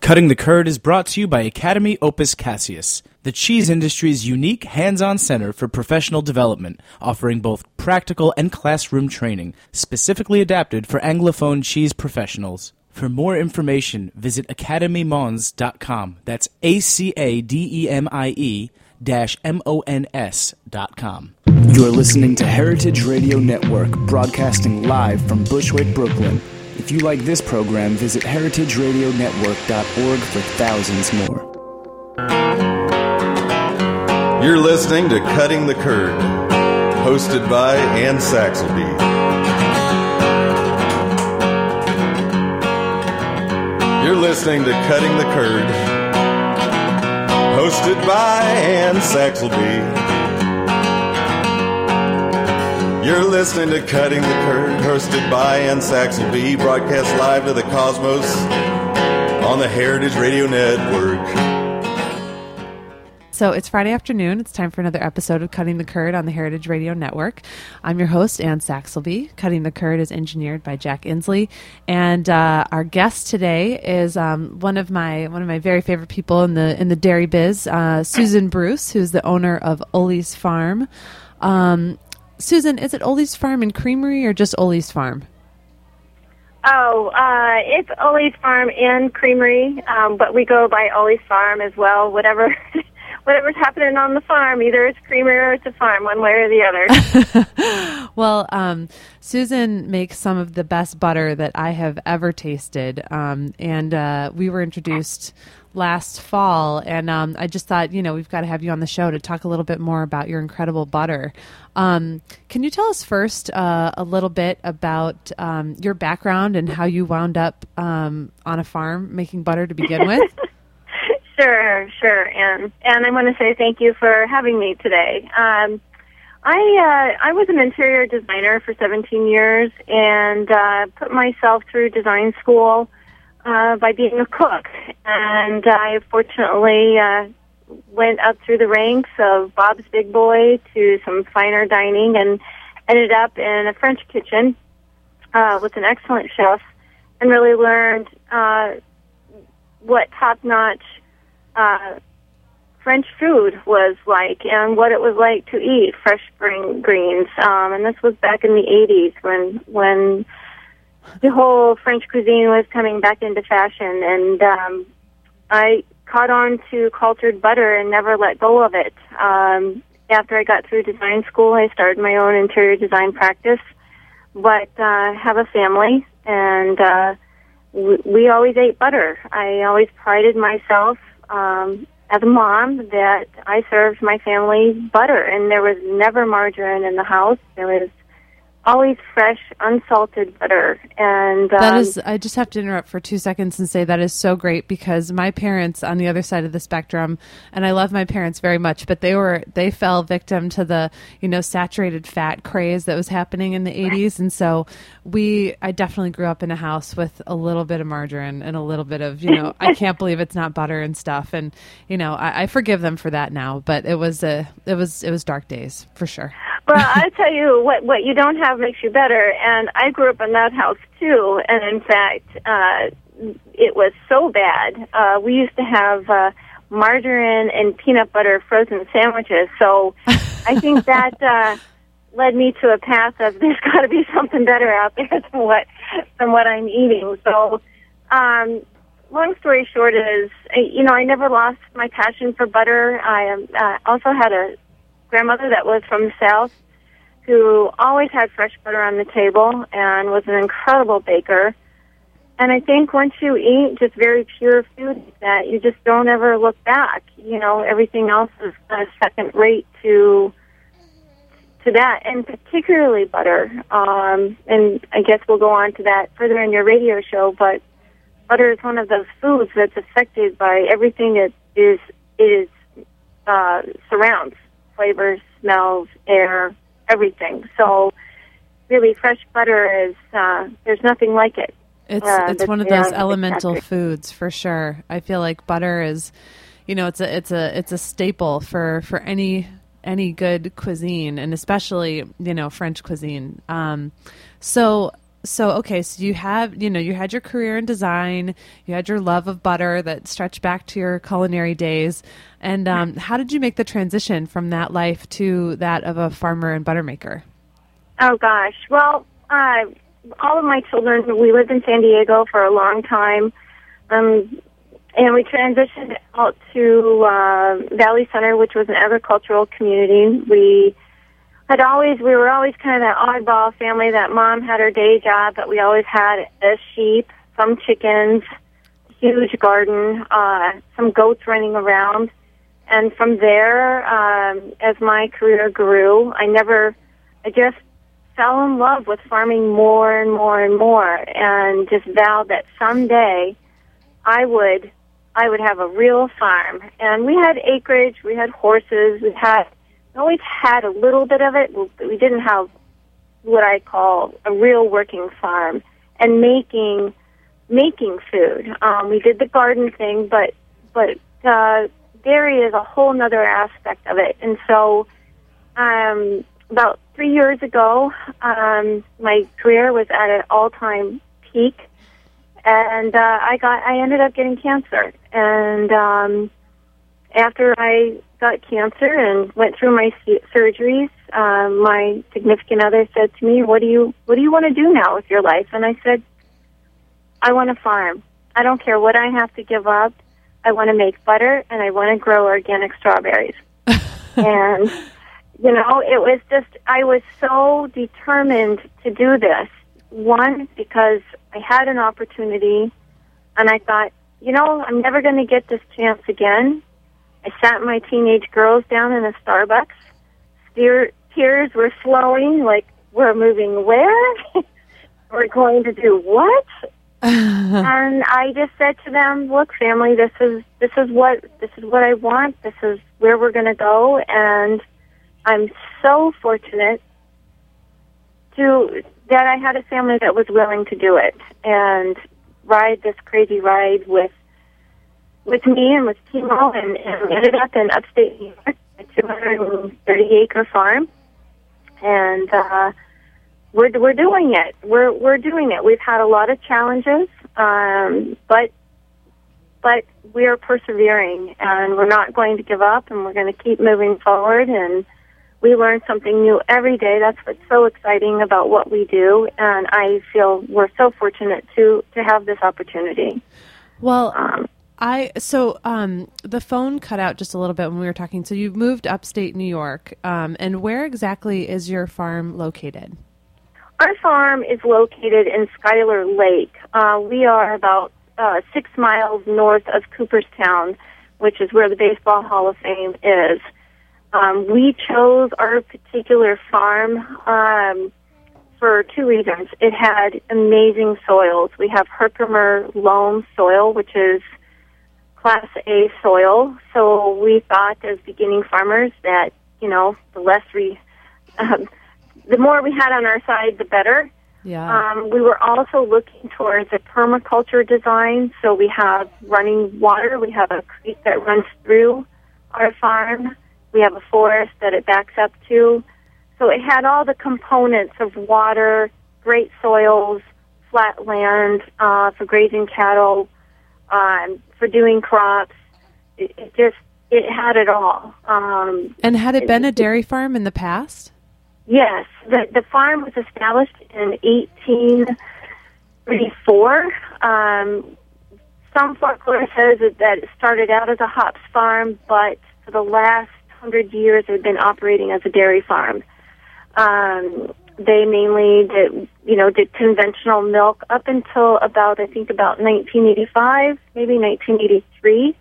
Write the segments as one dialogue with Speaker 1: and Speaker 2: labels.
Speaker 1: Cutting the Curd is brought to you by Academy Opus Cassius, the cheese industry's unique hands-on center for professional development, offering both practical and classroom training, specifically adapted for Anglophone cheese professionals. For more information, visit academymons.com. That's ACADEMIE-MONS.com. You're listening to Heritage Radio Network, broadcasting live from Bushwick, Brooklyn. If you like this program, visit heritageradionetwork.org for thousands more.
Speaker 2: You're listening to Cutting the Curd, hosted by Ann Saxelby. You're listening to Cutting the Curd, hosted by Ann Saxelby. You're listening to Cutting the Curd, hosted by Ann Saxelby, broadcast live to the cosmos on the Heritage Radio Network.
Speaker 3: So it's Friday afternoon. It's time for another episode of Cutting the Curd on the Heritage Radio Network. I'm your host, Ann Saxelby. Cutting the Curd is engineered by Jack Inslee, and our guest today is one of my very favorite people in the dairy biz, Susan Bruce, who's the owner of Ole's Farm. Susan, is it Ole's Farm and Creamery or just Ole's Farm?
Speaker 4: Oh, it's Ole's Farm and Creamery, but we go by Ole's Farm as well. Whatever's happening on the farm, either it's creamery or it's a farm, one way or the other.
Speaker 3: Well, Susan makes some of the best butter that I have ever tasted, and we were introduced last fall, and I just thought, we've got to have you on the show to talk a little bit more about your incredible butter. Can you tell us first a little bit about your background and how you wound up on a farm making butter to begin with?
Speaker 4: Sure, and I want to say thank you for having me today. I was an interior designer for 17 years and put myself through design school by being a cook, and I fortunately went up through the ranks of Bob's Big Boy to some finer dining and ended up in a French kitchen with an excellent chef and really learned what top-notch French food was like and what it was like to eat fresh spring greens. And this was back in the 80s when the whole French cuisine was coming back into fashion. And I caught on to cultured butter and never let go of it. After I got through design school, I started my own interior design practice, but have a family, and we always ate butter. I always prided myself as a mom that I served my family butter, and there was never margarine in the house. There was always fresh, unsalted butter. And
Speaker 3: that is, I just have to interrupt for 2 seconds and say that is so great, because my parents on the other side of the spectrum, and I love my parents very much, but they fell victim to the, saturated fat craze that was happening in the 80s. And so I definitely grew up in a house with a little bit of margarine and a little bit of, I can't believe it's not butter and stuff. And, I forgive them for that now, but it was dark days for sure.
Speaker 4: Well, I tell you, what you don't have makes you better, and I grew up in that house too, and in fact, it was so bad. We used to have margarine and peanut butter frozen sandwiches, so I think that led me to a path of there's got to be something better out there than what I'm eating. So, long story short is, I never lost my passion for butter. I also had a grandmother that was from the South who always had fresh butter on the table and was an incredible baker. And I think once you eat just very pure food that you just don't ever look back. Everything else is second rate to that, and particularly butter. And I guess we'll go on to that further in your radio show, but butter is one of those foods that's affected by everything it surrounds. Flavors, smells, air, everything. So really fresh butter is, there's nothing like it.
Speaker 3: It's one of those elemental foods for sure. I feel like butter is, it's a staple for any good cuisine, and especially, French cuisine. So so you have, you had your career in design, you had your love of butter that stretched back to your culinary days. And how did you make the transition from that life to that of a farmer and butter maker?
Speaker 4: Oh, gosh. Well, all of my children, we lived in San Diego for a long time, and we transitioned out to Valley Center, which was an agricultural community. We were always kind of that oddball family that mom had her day job, but we always had a sheep, some chickens, huge garden, some goats running around. And from there, as my career grew, I just fell in love with farming more and more and more, and just vowed that someday I would have a real farm. And we had acreage, we had horses, we always had a little bit of it. We didn't have what I call a real working farm and making food. We did the garden thing, but dairy is a whole nother aspect of it. And so, about 3 years ago, my career was at an all-time peak, and I ended up getting cancer. And after I got cancer and went through my surgeries, my significant other said to me, "What do you want to do now with your life?" And I said, "I want to farm. I don't care what I have to give up. I want to make butter, and I want to grow organic strawberries." And, it was just, I was so determined to do this. One, because I had an opportunity, and I thought, I'm never going to get this chance again. I sat my teenage girls down in a Starbucks. Tears were flowing, like, we're moving where? We're going to do what? And I just said to them, "Look, family, this is what I want. This is where we're going to go." And I'm so fortunate that I had a family that was willing to do it and ride this crazy ride with me and with Timo, and ended up in upstate New York, a 230-acre farm, and we're doing it. We're doing it. We've had a lot of challenges, but we are persevering, and we're not going to give up, and we're going to keep moving forward. And we learn something new every day. That's what's so exciting about what we do, and I feel we're so fortunate to have this opportunity.
Speaker 3: Well, the phone cut out just a little bit when we were talking. So you've moved upstate New York, and where exactly is your farm located?
Speaker 4: Our farm is located in Schuyler Lake. We are about 6 miles north of Cooperstown, which is where the Baseball Hall of Fame is. We chose our particular farm for 2 reasons. It had amazing soils. We have Herkimer loam soil, which is Class A soil. So we thought as beginning farmers that, the more we had on our side, the better.
Speaker 3: Yeah.
Speaker 4: We were also looking towards a permaculture design. So we have running water. We have a creek that runs through our farm. We have a forest that it backs up to. So it had all the components of water, great soils, flat land for grazing cattle, for doing crops. It had it all.
Speaker 3: And had it been a dairy farm in the past?
Speaker 4: Yes. The farm was established in 1834. Some folklore says that it started out as a hops farm, but for the last 100 years it had been operating as a dairy farm. They mainly did conventional milk up until about 1985, maybe 1983.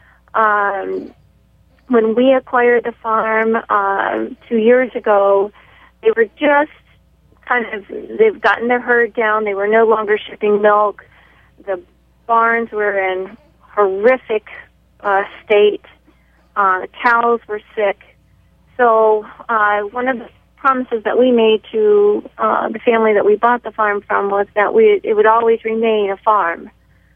Speaker 4: When we acquired the farm 2 years ago, they were just they've gotten their herd down. They were no longer shipping milk. The barns were in horrific state. The cows were sick. So one of the promises that we made to the family that we bought the farm from was that it would always remain a farm.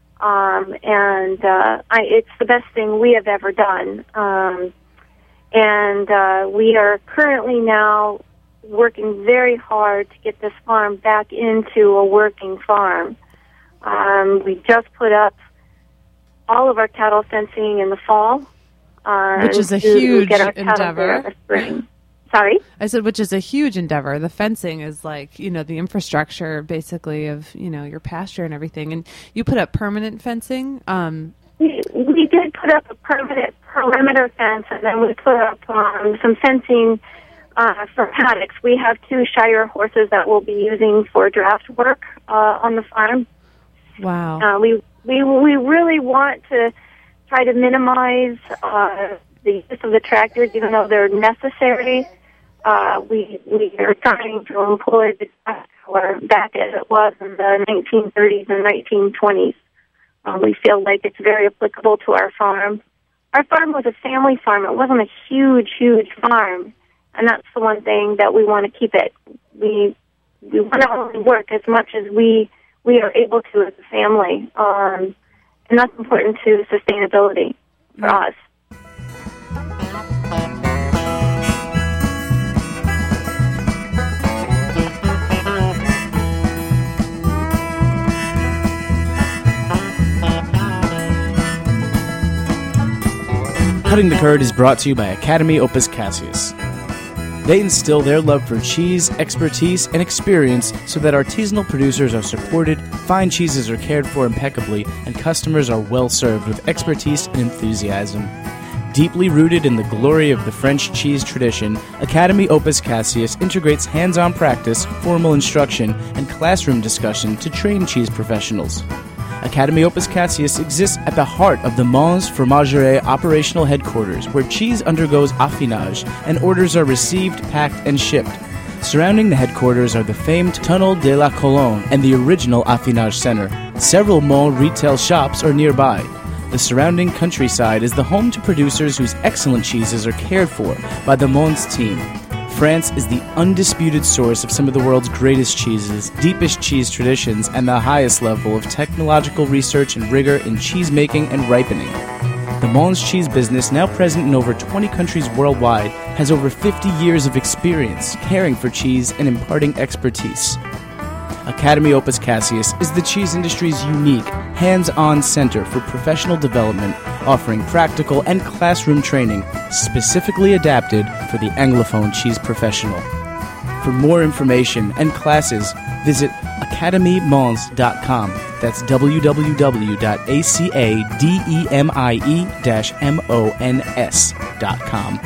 Speaker 4: It's the best thing we have ever done. We are currently now working very hard to get this farm back into a working farm. We just put up all of our cattle fencing in the fall.
Speaker 3: Which is a huge endeavor.
Speaker 4: In the spring. Sorry?
Speaker 3: I said, which is a huge endeavor. The fencing is like, the infrastructure basically of, your pasture and everything. And you put up permanent fencing?
Speaker 4: We did put up a permanent perimeter fence, and then we put up some fencing for paddocks. We have 2 Shire horses that we'll be using for draft work on the farm.
Speaker 3: Wow.
Speaker 4: We really want to try to minimize the use of the tractors, even though they're necessary. We are trying to employ the tractor back as it was in the 1930s and 1920s. We feel like it's very applicable to our farm. Our farm was a family farm. It wasn't a huge, huge farm, and that's the one thing that we want to keep it. We want to only work as much as we are able to as a family, and that's important to sustainability for us.
Speaker 1: Cutting the Curd is brought to you by Academy Opus Cassius. They instill their love for cheese, expertise, and experience so that artisanal producers are supported, fine cheeses are cared for impeccably, and customers are well served with expertise and enthusiasm. Deeply rooted in the glory of the French cheese tradition, Academy Opus Cassius integrates hands-on practice, formal instruction, and classroom discussion to train cheese professionals. Academy Opus Cassius exists at the heart of the Mons Fromagerie operational headquarters, where cheese undergoes affinage and orders are received, packed, and shipped. Surrounding the headquarters are the famed Tunnel de la Colonne and the original affinage center. Several Mons retail shops are nearby. The surrounding countryside is the home to producers whose excellent cheeses are cared for by the Mons team. France is the undisputed source of some of the world's greatest cheeses, deepest cheese traditions, and the highest level of technological research and rigor in cheese making and ripening. The Mons cheese business, now present in over 20 countries worldwide, has over 50 years of experience caring for cheese and imparting expertise. Academy Opus Cassius is the cheese industry's unique, hands-on center for professional development, offering practical and classroom training specifically adapted for the Anglophone cheese professional. For more information and classes, visit academymons.com. That's www.academie-mons.com.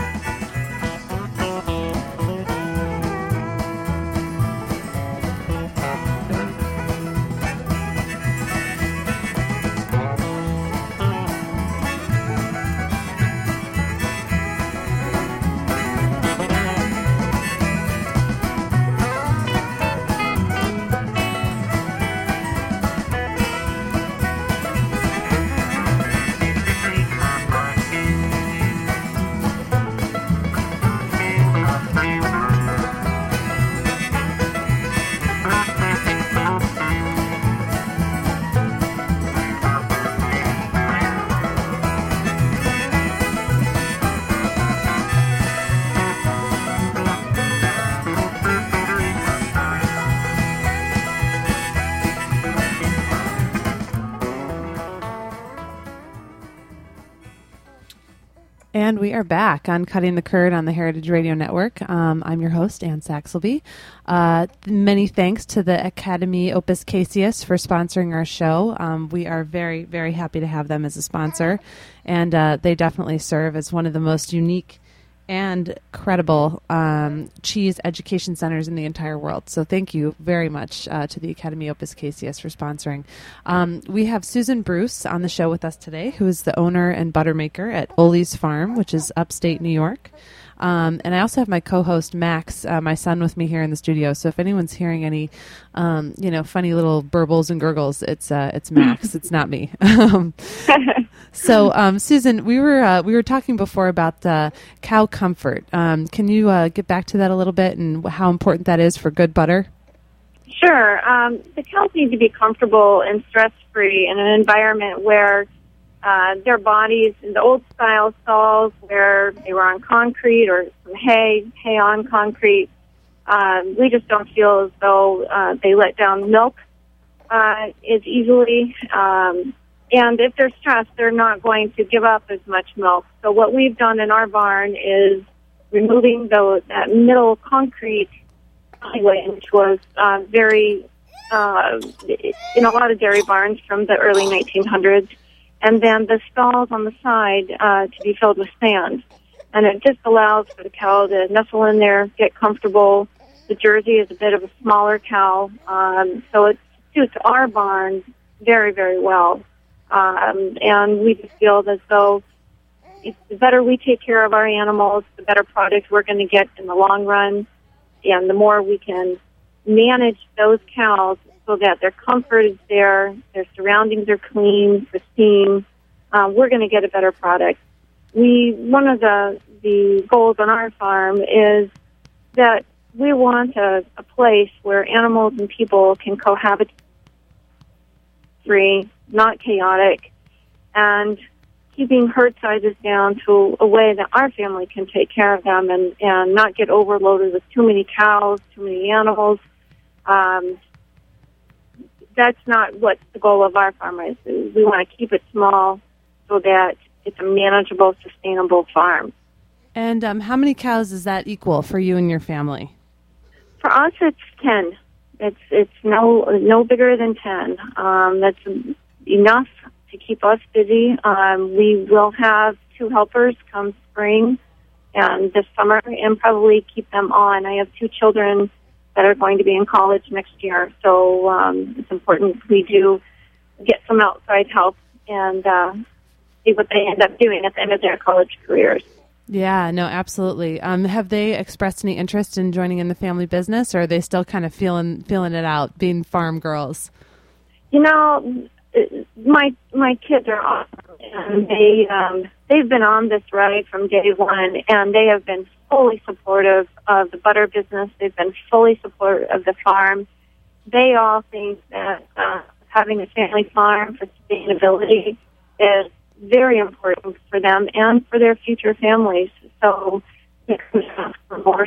Speaker 3: And we are back on Cutting the Curd on the Heritage Radio Network. I'm your host, Ann Saxelby. Many thanks to the Academy Opus Cassius for sponsoring our show. We are very, very happy to have them as a sponsor. And they definitely serve as one of the most unique and credible cheese education centers in the entire world. So thank you very much to the Academy Opus Cassius for sponsoring. We have Susan Bruce on the show with us today, who is the owner and butter maker at Ole's Farm, which is upstate New York. And I also have my co-host Max, my son, with me here in the studio. So if anyone's hearing any, funny little burbles and gurgles, it's Max. It's not me. So Susan, we were talking before about cow comfort. Can you get back to that a little bit and how important that is for good butter?
Speaker 4: Sure. The cows need to be comfortable and stress-free in an environment where their bodies, in the old-style stalls where they were on concrete or some hay on concrete, We just don't feel as though they let down milk as easily. And if they're stressed, they're not going to give up as much milk. So what we've done in our barn is removing that middle concrete alleyway, which was very in a lot of dairy barns from the early 1900s, and then the stalls on the side to be filled with sand. And it just allows for the cow to nestle in there, get comfortable. The Jersey is a bit of a smaller cow, so it suits our barn very, very well. And we just feel as though the better we take care of our animals, the better products we're going to get in the long run, and the more we can manage those cows so that their comfort is there, their surroundings are clean, pristine, we're going to get a better product. One of the goals on our farm is that we want a place where animals and people can cohabit free, not chaotic, and keeping herd sizes down to a way that our family can take care of them and not get overloaded with too many cows, too many animals. That's not what the goal of our farm is. We want to keep it small so that it's a manageable, sustainable farm.
Speaker 3: And how many cows does that equal for you and your family?
Speaker 4: For us, it's 10. It's no bigger than 10. That's enough to keep us busy. We will have 2 helpers come spring and this summer, and probably keep them on. I have 2 children that are going to be in college next year, so it's important we do get some outside help and see what they end up doing at the end of their college careers.
Speaker 3: Yeah, no, absolutely. Have they expressed any interest in joining in the family business, or are they still kind of feeling it out, being farm girls?
Speaker 4: You know, my kids are awesome, and they've been on this ride from day one, and they have been fully supportive of the butter business. They've been fully supportive of the farm. They all think that having a family farm for sustainability is very important for them and for their future families. So it comes out for more.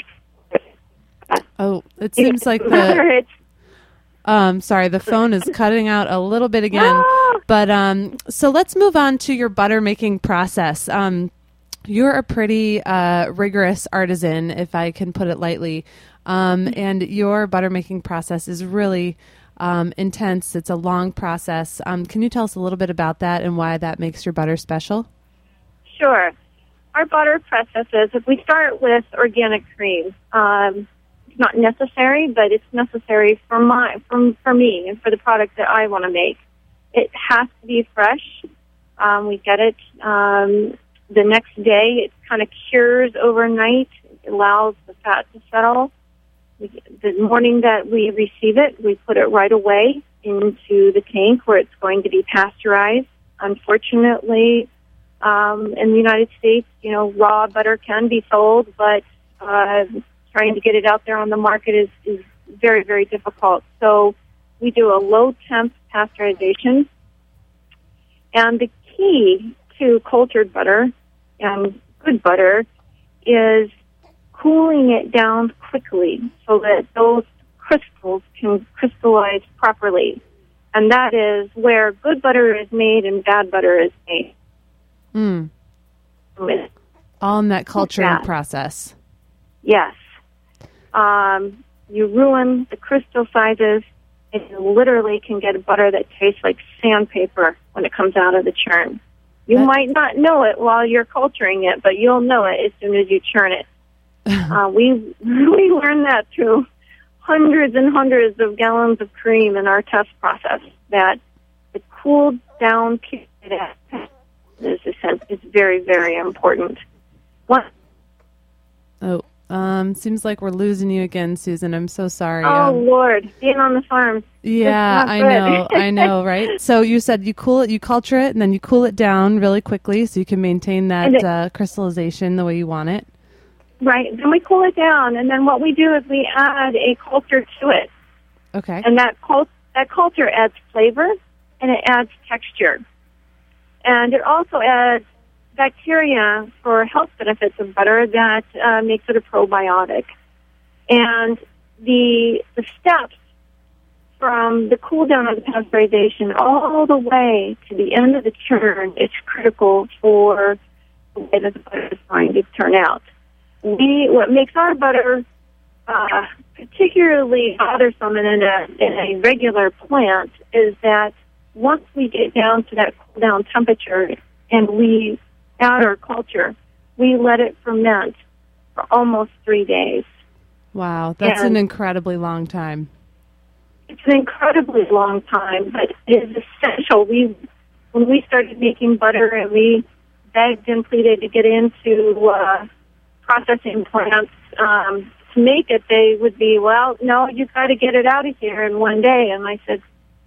Speaker 3: Oh, it seems like the sorry, the phone is cutting out a little bit again. But so let's move on to your butter making process. You're a pretty rigorous artisan, if I can put it lightly. And your butter making process is really intense. It's a long process. Can you tell us a little bit about that and why that makes your butter special?
Speaker 4: Sure. Our butter processes, if we start with organic cream, it's not necessary, but it's necessary for me and for the product that I want to make. It has to be fresh. We get it the next day. It kind of cures overnight. It allows the fat to settle. The morning that we receive it, we put it right away into the tank where it's going to be pasteurized. Unfortunately, in the United States, raw butter can be sold, but trying to get it out there on the market is very, very difficult. So we do a low-temp pasteurization. And the key to cultured butter and good butter is cooling it down quickly so that those crystals can crystallize properly. And that is where good butter is made and bad butter is made.
Speaker 3: All in that culturing process.
Speaker 4: Yes. You ruin the crystal sizes, and you literally can get a butter that tastes like sandpaper when it comes out of the churn. You might not know it while you're culturing it, but you'll know it as soon as you churn it. We learned that through hundreds and hundreds of gallons of cream in our test process, that the cooled down period is very, very important.
Speaker 3: Seems like we're losing you again, Susan. I'm so sorry.
Speaker 4: Oh, Lord, being on the farm.
Speaker 3: Yeah, I know, right? So you said you culture it, and then you cool it down really quickly so you can maintain that crystallization the way you want it.
Speaker 4: Right. Then we cool it down, and then what we do is we add a culture to it.
Speaker 3: Okay.
Speaker 4: And that culture adds flavor, and it adds texture. And it also adds bacteria for health benefits of butter that makes it a probiotic. And the steps from the cool down of the pasteurization all the way to the end of the churn is critical for the way that the butter is going to turn out. What makes our butter particularly bothersome in a regular plant is that once we get down to that cool down temperature and we add our culture, we let it ferment for almost 3 days.
Speaker 3: Wow, that's an incredibly long time.
Speaker 4: It's an incredibly long time, but it is essential. When we started making butter and we begged and pleaded to get into processing plants to make it, they would be, well, no, you've got to get it out of here in 1 day. And I said,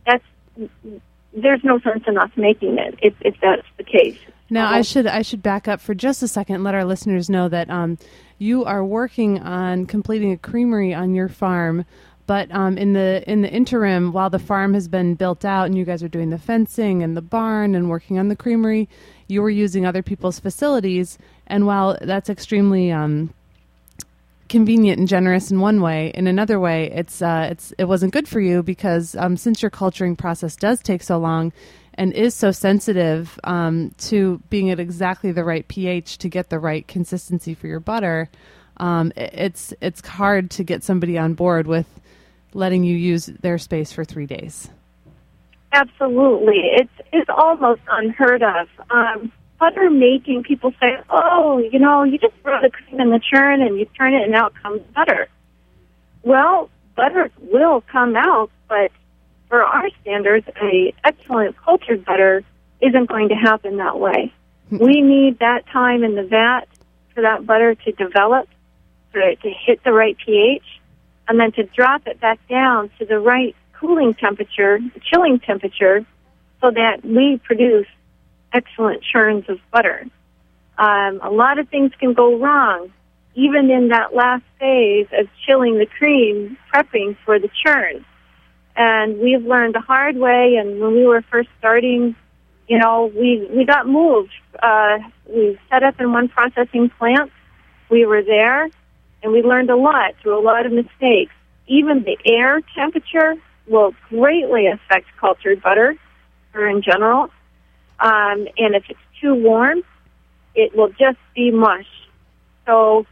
Speaker 4: there's no sense in us making it if that's the case.
Speaker 3: Now, I should back up for just a second and let our listeners know that you are working on completing a creamery on your farm, but in the interim, while the farm has been built out and you guys are doing the fencing and the barn and working on the creamery, you were using other people's facilities. And while that's extremely convenient and generous in one way, in another way, it wasn't good for you because since your culturing process does take so long and is so sensitive to being at exactly the right pH to get the right consistency for your butter, it's hard to get somebody on board with letting you use their space for 3 days.
Speaker 4: Absolutely. It's almost unheard of. Butter making, people say, oh, you just throw the cream in the churn and you turn it and out comes butter. Well, butter will come out, but for our standards, an excellent cultured butter isn't going to happen that way. We need that time in the vat for that butter to develop, for it to hit the right pH, and then to drop it back down to the right cooling temperature, chilling temperature, so that we produce excellent churns of butter. A lot of things can go wrong, even in that last phase of chilling the cream, prepping for the churn. And we've learned the hard way, and when we were first starting, we got moved. We set up in one processing plant. We were there, and we learned a lot through a lot of mistakes. Even the air temperature will greatly affect cultured butter, or in general. And if it's too warm, it will just be mush. So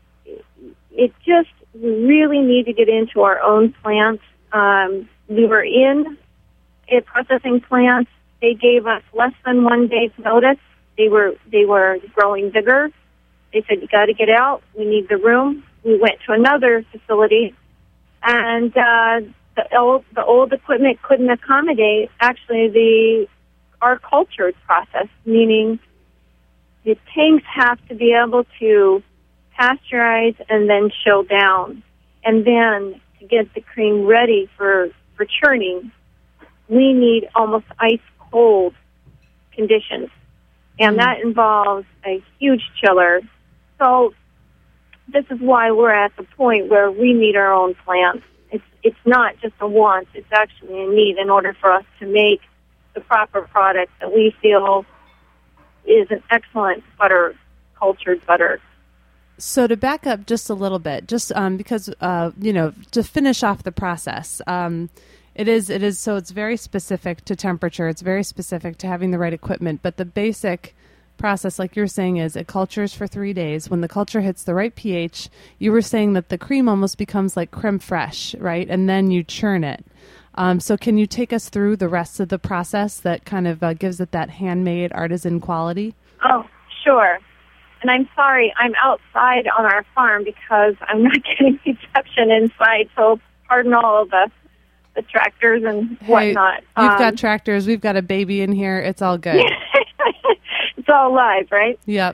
Speaker 4: we really need to get into our own plants. We were in a processing plant. They gave us less than 1 day's notice. They were growing bigger. They said, you got to get out. We need the room. We went to another facility, and the old equipment couldn't accommodate actually our cultured process, meaning the tanks have to be able to pasteurize and then chill down. And then to get the cream ready for churning, we need almost ice-cold conditions. And that involves a huge chiller. So this is why we're at the point where we need our own plants. It's not just a want, it's actually a need in order for us to make the proper product that we feel is an excellent butter, cultured butter.
Speaker 3: So to back up just a little bit, just because to finish off the process, it is so it's very specific to temperature. It's very specific to having the right equipment. But the basic process, like you're saying, is it cultures for 3 days. When the culture hits the right pH, you were saying that the cream almost becomes like creme fraiche, right? And then you churn it. So can you take us through the rest of the process that kind of gives it that handmade artisan quality?
Speaker 4: Oh, sure. And I'm sorry, I'm outside on our farm because I'm not getting reception inside, so pardon all of the tractors and whatnot.
Speaker 3: Hey, you've got tractors. We've got a baby in here. It's all good.
Speaker 4: It's all live, right?
Speaker 3: Yep.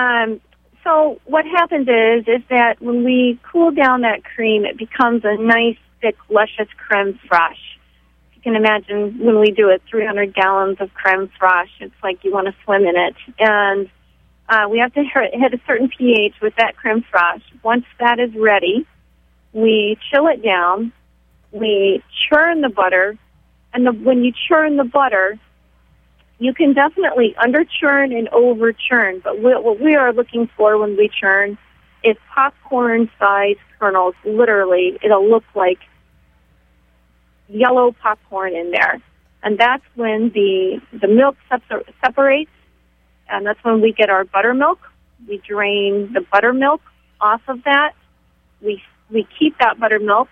Speaker 4: So what happens is that when we cool down that cream, it becomes a nice, thick, luscious creme fraiche. You can imagine when we do it, 300 gallons of creme fraiche. It's like you want to swim in it. And we have to hit a certain pH with that creme fraiche. Once that is ready, we chill it down. We churn the butter. And when you churn the butter, you can definitely under-churn and over-churn. But what we are looking for when we churn it's popcorn-sized kernels. Literally, it'll look like yellow popcorn in there. And that's when the milk separates, and that's when we get our buttermilk. We drain the buttermilk off of that. We keep that buttermilk.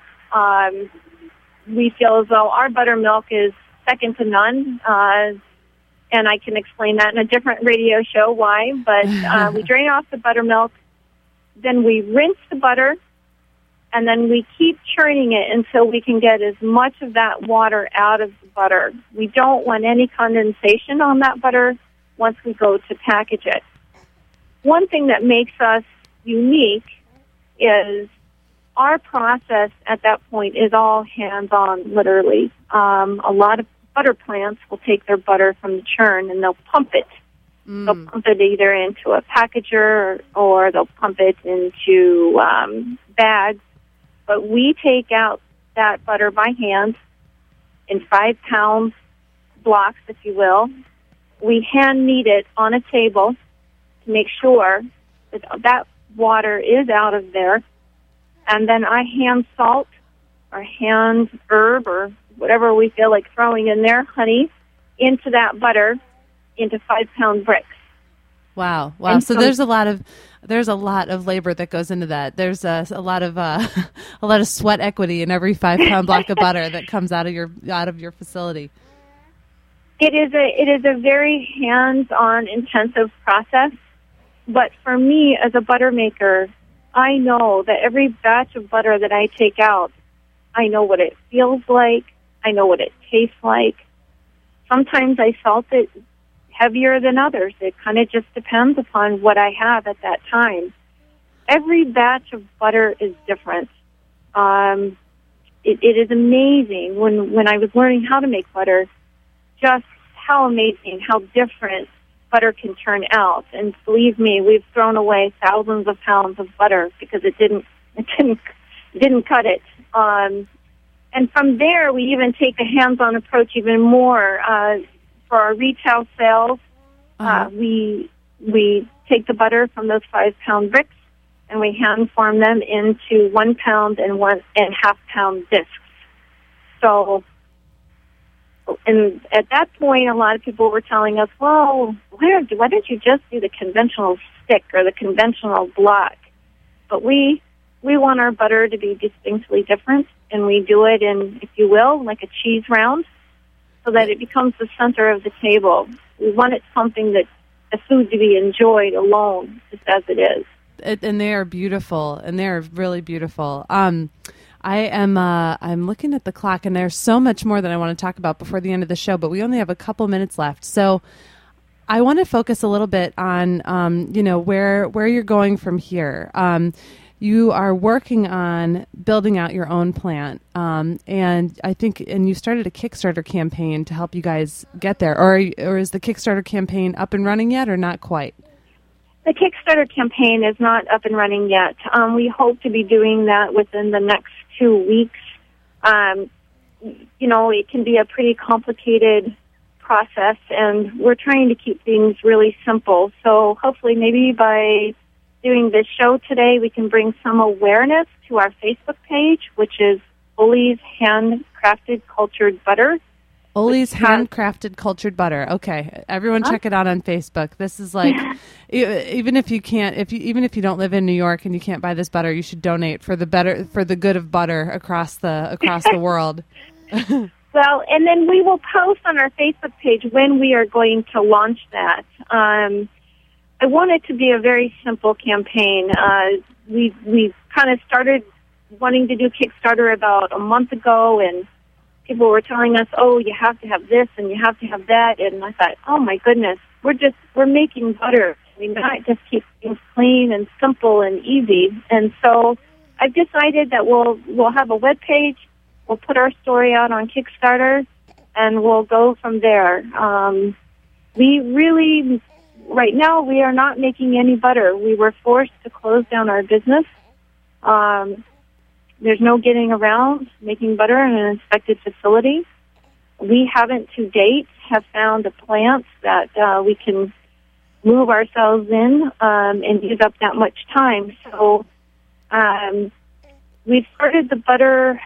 Speaker 4: We feel as though our buttermilk is second to none, and I can explain that in a different radio show why. But we drain off the buttermilk, then we rinse the butter, and then we keep churning it until we can get as much of that water out of the butter. We don't want any condensation on that butter once we go to package it. One thing that makes us unique is our process at that point is all hands-on, literally. A lot of butter plants will take their butter from the churn and they'll pump it. They'll pump it either into a packager or they'll pump it into bags. But we take out that butter by hand in 5-pound blocks, if you will. We hand knead it on a table to make sure that that water is out of there. And then I hand salt or hand herb or whatever we feel like throwing in there, honey, into that butter, into 5-pound bricks.
Speaker 3: Wow.
Speaker 4: And
Speaker 3: So there's a lot of labor that goes into that. There's a lot of sweat equity in every 5-pound block of butter that comes out of your facility.
Speaker 4: It is a very hands-on, intensive process. But for me, as a butter maker, I know that every batch of butter that I take out, I know what it feels like. I know what it tastes like. Sometimes I salt it heavier than others. It kind of just depends upon what I have at that time. Every batch of butter is different. It is amazing when I was learning how to make butter, just how amazing, how different butter can turn out. And believe me, we've thrown away thousands of pounds of butter because it didn't cut it. And from there, we even take a hands-on approach even more. For our retail sales, we take the butter from those 5-pound bricks and we hand form them into 1 pound and 1.5 pound discs. So, and at that point, a lot of people were telling us, well, why don't you just do the conventional stick or the conventional block? But we want our butter to be distinctly different, and we do it in, if you will, like a cheese round, so that it becomes the center of the table. We want it something that the food to be enjoyed alone, just as it is.
Speaker 3: And they are beautiful, and they are really beautiful. I'm looking at the clock, and there's so much more that I want to talk about before the end of the show, but we only have a couple minutes left. So I want to focus a little bit on, where you're going from here. You are working on building out your own plant, and I think, and you started a Kickstarter campaign to help you guys get there. Or is the Kickstarter campaign up and running yet, or not quite?
Speaker 4: The Kickstarter campaign is not up and running yet. We hope to be doing that within the next 2 weeks. It can be a pretty complicated process, and we're trying to keep things really simple. So hopefully maybe by doing this show today, we can bring some awareness to our Facebook page, which is Ole's Handcrafted Cultured Butter.
Speaker 3: Ole's Handcrafted Cultured Butter. Okay, everyone, check it out on Facebook. This is like, even if you don't live in New York and you can't buy this butter, you should donate for the good of butter across the world.
Speaker 4: Well, and then we will post on our Facebook page when we are going to launch that. I want it to be a very simple campaign. We kind of started wanting to do Kickstarter about a month ago, and people were telling us, oh, you have to have this and you have to have that. And I thought, oh, my goodness, we're making butter. We might just keep things clean and simple and easy. And so I've decided that we'll have a web page. We'll put our story out on Kickstarter, and we'll go from there. Right now, we are not making any butter. We were forced to close down our business. There's no getting around making butter in an inspected facility. We haven't, to date, have found a plant that we can move ourselves in and use up that much time. So we've started the butter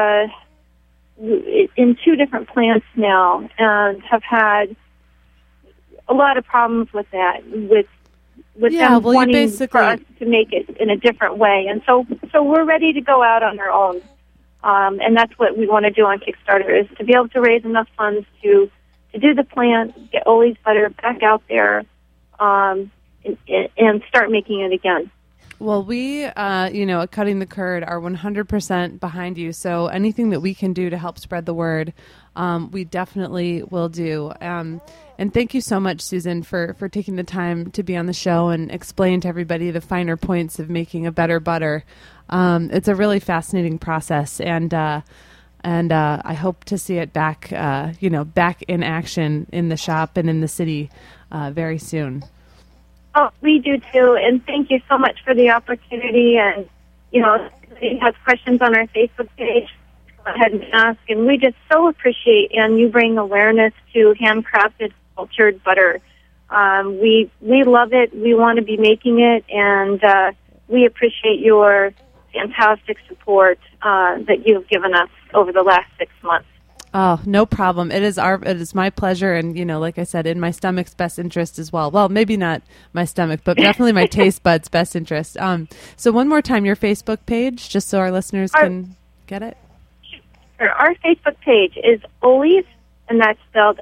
Speaker 4: in 2 different plants now, and have had a lot of problems with that, with them wanting for us to make it in a different way. And so we're ready to go out on our own. And that's what we want to do on Kickstarter, is to be able to raise enough funds to do the plant, get Ole's butter back out there, and start making it again.
Speaker 3: Well, we, at Cutting the Curd are 100% behind you. So anything that we can do to help spread the word, we definitely will do. And thank you so much, Susan, for taking the time to be on the show and explain to everybody the finer points of making a better butter. It's a really fascinating process, and I hope to see it back, back in action in the shop and in the city very soon.
Speaker 4: Oh, we do too, and thank you so much for the opportunity. And, if you have questions on our Facebook page, go ahead and ask. And we just so appreciate, and you bring awareness to handcrafted cultured butter. We love it. We want to be making it, and we appreciate your fantastic support that you have given us over the last 6 months.
Speaker 3: Oh, no problem. It is my pleasure, and like I said, in my stomach's best interest as well. Well, maybe not my stomach, but definitely my taste buds' best interest. So one more time, your Facebook page, just so our listeners can get it.
Speaker 4: Sure. Our Facebook page is Ole's, and that's spelled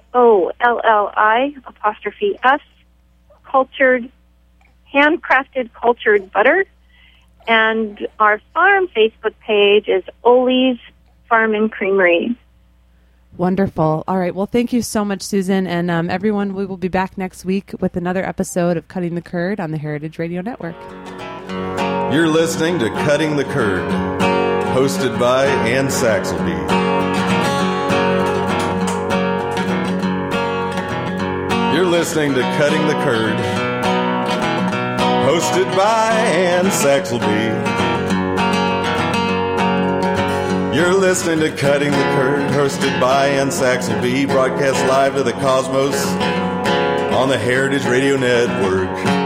Speaker 4: OLLI''S, handcrafted cultured butter. And our farm Facebook page is Ole's Farm and Creamery.
Speaker 3: Wonderful. All right. Well, thank you so much, Susan. And everyone, we will be back next week with another episode of Cutting the Curd on the Heritage Radio Network.
Speaker 2: You're listening to Cutting the Curd, hosted by Ann Saxelby. You're listening to Cutting the Curd, hosted by Ann Saxelby. You're listening to Cutting the Curd, hosted by Ann Saxelby, broadcast live to the cosmos on the Heritage Radio Network.